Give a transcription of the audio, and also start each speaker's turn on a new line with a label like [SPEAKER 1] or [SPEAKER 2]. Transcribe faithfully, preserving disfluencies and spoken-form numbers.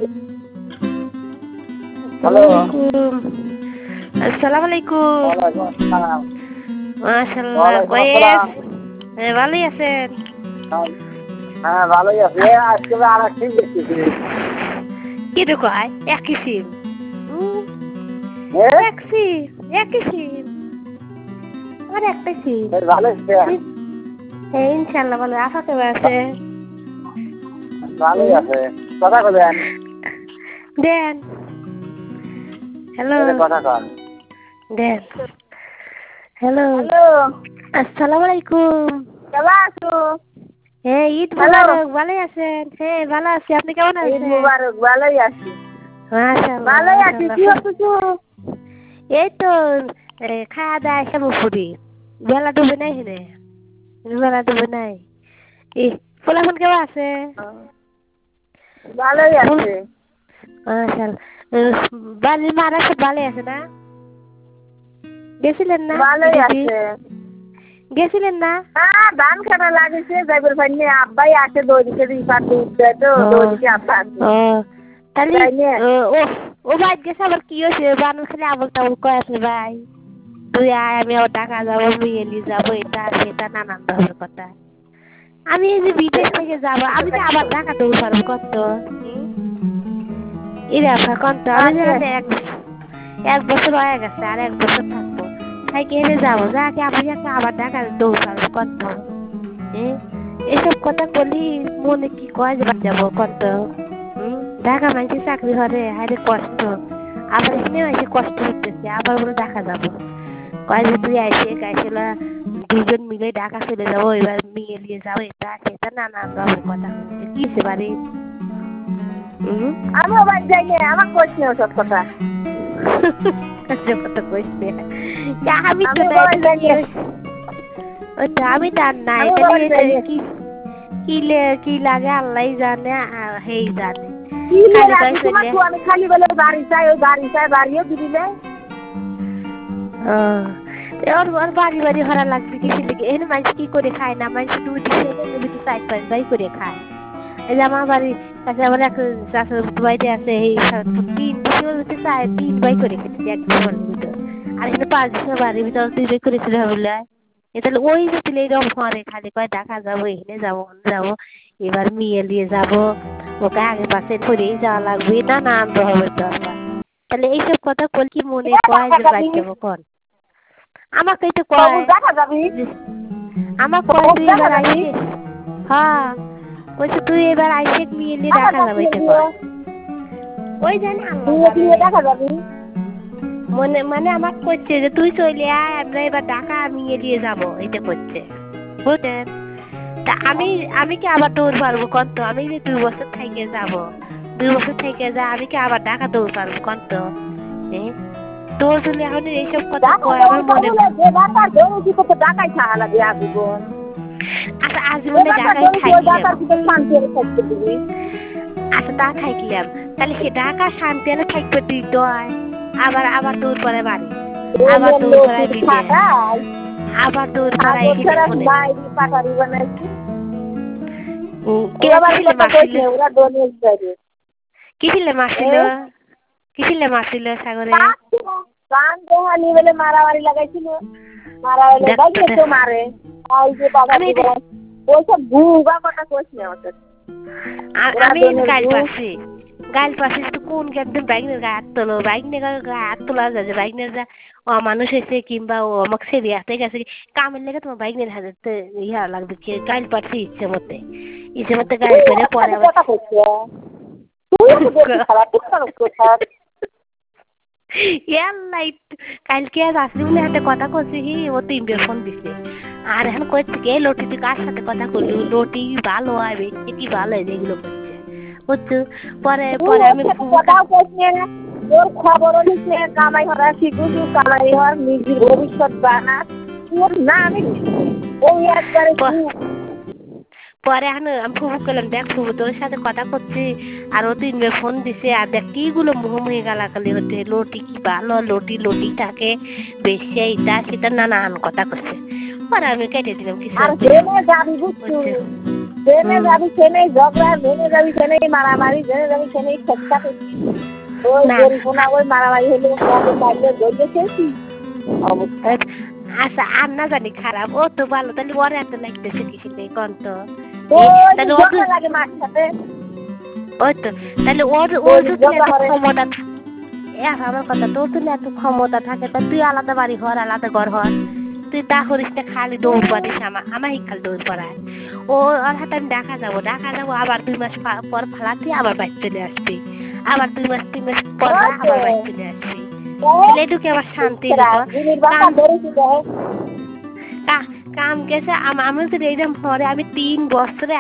[SPEAKER 1] আসসালামাইকুম। মাশাআল্লাহ, ভালোই আছেন?
[SPEAKER 2] হ্যাঁ ভালোই আছি। আজকে আর এক সিম দেখতেছি।
[SPEAKER 1] কি কয় একই সিম? এক সিম, একই সিম। আর একটা সিম।
[SPEAKER 2] ভালো আছে?
[SPEAKER 1] হ্যাঁ ইনশাআল্লাহ ভালো। আশা তো আছে।
[SPEAKER 2] ভালোই আছে। কথা বলেন।
[SPEAKER 1] দেন। হ্যালো।
[SPEAKER 2] কথা কন।
[SPEAKER 1] দেন। হ্যালো।
[SPEAKER 2] হ্যালো।
[SPEAKER 1] আসসালামু আলাইকুম।
[SPEAKER 2] কেমন আছো?
[SPEAKER 1] হ্যাঁ ঈদ মুবারক। ভালোই আছেন? হ্যাঁ ভালো আছি। আপনি কেমন আছেন?
[SPEAKER 2] ঈদ মুবারক। ভালোই আছি।
[SPEAKER 1] মাশাআল্লাহ।
[SPEAKER 2] ভালোই আছি। কি হচ্ছে?
[SPEAKER 1] এই তো খাওয়া দাওয়া এসে মুফুরি। বেলা ডুবে নাই হেনে। বেলা ডুবে নাই। এই ফুলাফুন কেমন আছে?
[SPEAKER 2] ভালোই আছে।
[SPEAKER 1] মাশাআল্লাহ। বাড়ির মারা সব ভালো আছে না? গেছিলেন না?
[SPEAKER 2] ভালোই আছে।
[SPEAKER 1] গেছিলেন না?
[SPEAKER 2] হ্যাঁ ধান কাটা লাগিয়েছে যাইবার পাইনি। আব্বাই আসে দৌড়িতে রিপার দুধ দেয় তো দৌড়িতে আব্বা আসে।
[SPEAKER 1] তাহলে ও ও ভাই গেছে আবার কি হয়েছে? বানর খালি আবল তাবল কয়ে আছে ভাই। তুই আয় আমি আবার ঢাকা যাবো মেয়েলি যাবো এটা সেটা নানান ধরনের কথা। আমি এই যে বিদেশ থেকে যাবো আমি তো আবার ঢাকা দৌড় পারবো কত? এরা কত আমি এক এক বছর হয়ে গেছে আর এক বছর থাকবো। তাই কেনে যাবো যাকে আপনি একটা আবার ঢাকা দৌড় পারবো কত? এসব কথা বলি মনে কি কয় যাবো কত? ঢাকা মাইছে চাকরি হরে হাইরে কষ্ট। আবার এখানে এসে কষ্ট হতেছে আবার বলে ঢাকা যাবো। কয় যে তুই আইসে গাইছিল দুজন মিলে ঢাকা চলে যাবো এবার মেয়ে নিয়ে যাবো এটা সেটা নানান রকম কথা হচ্ছে কিসে বাড়ি।
[SPEAKER 2] আমিও বাড়ি যাই না আমার কইস না ওসব কথা।
[SPEAKER 1] কথা কইস না আমি তো ওইটা আমি তো আর নাই কি কি কি লাগে আল্লাহ জানে হেই জানে।
[SPEAKER 2] আমি খালি বলে বাড়ি চাই ওই বাড়ি চাই বাড়িও দিবি
[SPEAKER 1] ওর ওর বাড়ি বাড়ি হরা লাগবে কিছু লেগে এখানে মানুষ কি করে খায় না মানুষ দুই দিন চাই পাঁচ বাই করে খায়। এই যে আমার বাড়ির কাছে আমার এক বাড়িতে আছে এই তিন দিন চায় তিন বাই করে খেতেছি এক ঘরের ভিতর আর এখানে পাঁচ দিনের বাড়ির ভিতর দুই বাই করে খেতে হবে এ তাহলে ওই যে এরকম ঘরে খালি কয় ঢাকা যাবো এখানে যাবো যাবো এবার মেয়ে নিয়ে যাবো ওকে আগে পাশে করেই যাওয়া লাগবে না না আনতে হবে দরকার। তাহলে এইসব কথা বল কি মনে কয় যে বাড়ি যাবো কর আমাকে তো কয় আমার কয় তুই এবার আইসে হ্যাঁ বলছে তুই এবার আইসে মেয়ে নিয়ে দেখা যাবে ওই জানি
[SPEAKER 2] দেখা যাবি
[SPEAKER 1] মনে মানে আমার করছে যে তুই চলে আয় আমরা এবার ঢাকা মেয়ে দিয়ে যাবো এটা করছে বুঝলেন। তা আমি আমি কি আবার দৌড় পারবো কত আমি যে দুই বছর থেকে যাবো দুই বছর থেকে যা আমি কি আবার ঢাকা দৌড় পারবো কত তোর জন্য এখন এইসব কথা কয় আমার মনে আচ্ছা আজীবনে ঢাকায় থাকলাম আচ্ছা তা থাকলাম তাহলে সে ঢাকা শান্তি হলে থাকবে তুই তো আবার আবার দৌড় পরে বাড়ি আবার দৌড় পড়ায় বিলে আবার দৌড় পড়ায় কিছিলে মারছিল কিছিলে মারছিল সাগরে
[SPEAKER 2] মারামারি লাগাইছিল মারামারি মারে ওইসব ভুগা কথা কইস না
[SPEAKER 1] আমি গাল পাচ্ছি গাল পাচ্ছি তো কোন একদম বাইকের গায়ে হাত তোলো বাইক নিয়ে গায়ে হাত তোলা যাচ্ছে বাইক নিয়ে যা ও মানুষ এসে কিংবা ও আমাকে সেরে আসতে গেছে কামের লেগে তোমার বাইক নিয়ে হাতে ইয়া লাগবে গাল পাচ্ছি ইচ্ছে মতে ইচ্ছে মতে গাল পেরে পরে কালকে রাত্রিবেলা হাতে কথা করছি হি ও তো ইন্ডিয়ার ফোন দিছে আর এখন কইছে কে লটি তুই কার সাথে কথা করলি লটি ভালো হয় বেশি কি ভালো হয় যেগুলো করছে বুঝছো পরে পরে আমি
[SPEAKER 2] তোর খবর নিচ্ছে কামাই হওয়ার শিখুছু কামাই হওয়ার নিজের ভবিষ্যৎ বানা তোর না আমি ওই একবারে
[SPEAKER 1] পরে এখন আমি ফুবু করলাম দেখ ফুবু তোর সাথে কথা করছি আর ও তিন ফোন দিছে আর দেখ কিগুলো মুখোমুখি গালাগালি হচ্ছে লটি কি ভালো লটি লটি থাকে বেশি এটা সেটা নানান কথা করছে পরে আমি কেটে দিলাম কিছু
[SPEAKER 2] জেনে যাবি সেনেই ঝগড়া, জেনে যাবি সেনেই মারামারি, জেনে যাবি সেনেই ঠেকঠাক। ওই জরিপনা ওই মারামারি হলে মারলে ধরলে খেয়েছি অবস্থা।
[SPEAKER 1] আচ্ছা আর না জানি খারাপ ও তো ভালো তাহলে ওর এত লাগতেছে কিছু নেই কন্ত
[SPEAKER 2] তাহলে ঝগড়া লাগে মার সাথে।
[SPEAKER 1] ওই তো তাহলে ওর ওর যদি এত ক্ষমতা আমার কথা তোর যদি এত ক্ষমতা থাকে তা তুই আলাদা বাড়ি ঘর আলাদা ঘর হর তুই তা করিস না খালি দৌড় পারিস আমার আমার খালি দৌড় পড়ায় ও ওর হাতে আমি দেখা যাবো দেখা যাবো আবার দুই মাস পর ফালাতে আবার বাড়ি চলে আসবি আবার দুই মাস তিন মাস পর আবার বাড়ি চলে আসবি ছেলেটুকে আবার শান্তি কাম গেছে আমি যদি এইরকম পরে আমি তিন বছরে